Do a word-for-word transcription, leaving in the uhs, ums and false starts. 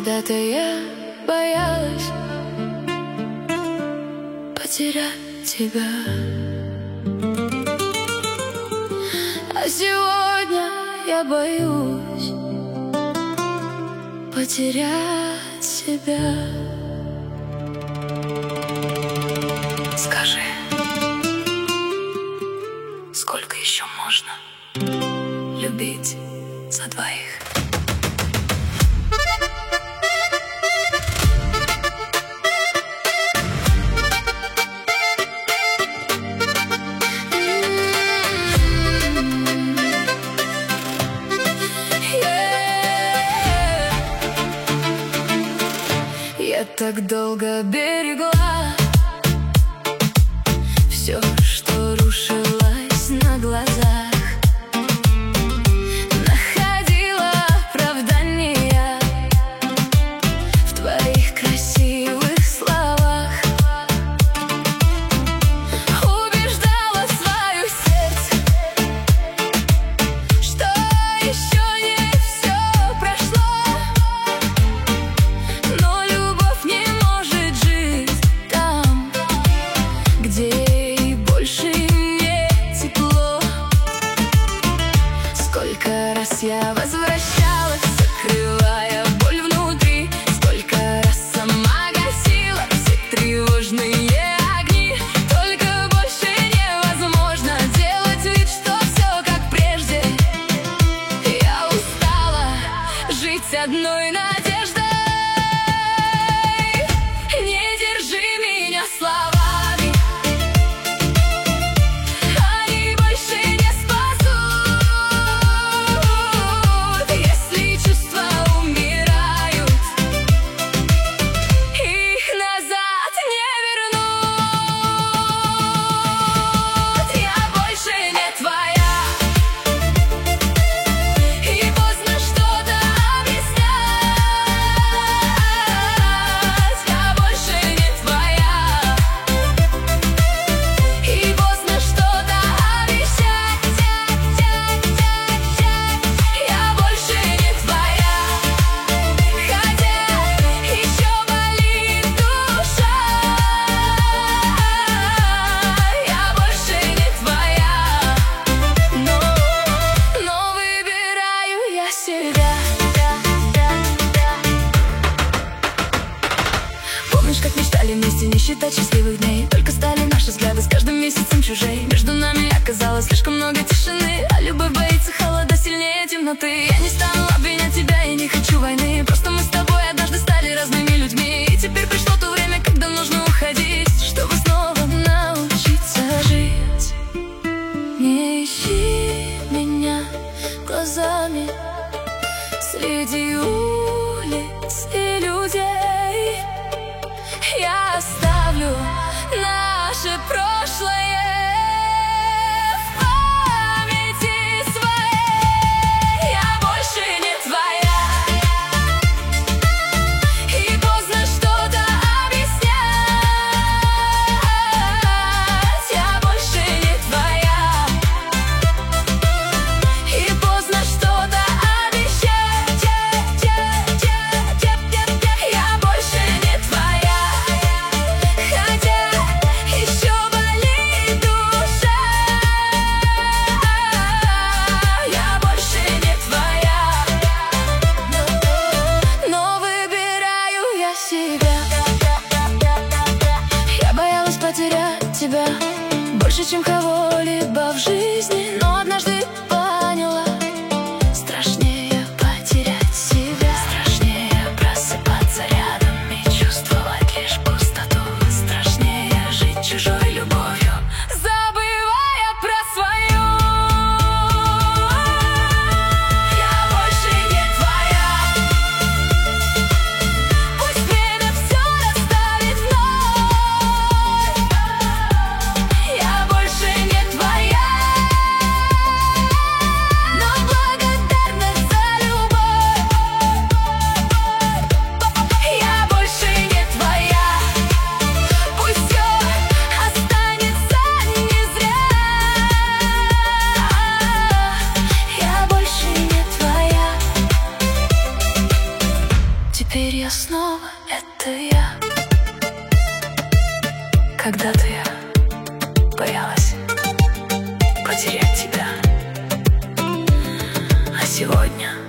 Когда-то я боялась потерять тебя, а сегодня я боюсь потерять себя. Скажи, сколько еще можно любить за двоих? Я так долго берегла все, что рушилось на глазах, находила оправдания в твоих красивых словах, убеждала свое сердце, что еще не все прошло, но любовь не может жить там, где ей больше не тепло. Сколько раз я возвращалась, закрывая боль внутри, сколько раз сама гасила все тревожные огни. Только больше невозможно делать вид, что все как прежде. Я устала жить одной надеждой. Не держи меня словами, они больше не спасут. Если чувства умирают, их назад не вернуть. Я больше не твоя, и поздно что-то объяснять. Я больше не твоя, и поздно что-то обещать. Я больше не твоя, хотя еще болит душа. Я больше не твоя, но, но выбираю я себя. Помнишь, как мечтали вместе не считать счастливых дней? Только стали наши взгляды с каждым месяцем чужей. Между нами оказалось слишком много тишины, а любовь боится холода сильнее темноты. Я не стану обвинять тебя и не хочу войны, просто мы с тобой однажды стали разными людьми. И теперь пришло то время, когда нужно уходить, чтобы снова научиться жить. Не ищи меня глазами среди улиц и людей. Я оставлю наше прошлое в памяти своей. Я больше не твоя, и поздно что-то объяснять. Я больше не твоя, и поздно что-то обещать. Я больше не твоя, хотя еще болит я снова, это я. Когда-то я боялась потерять тебя, а сегодня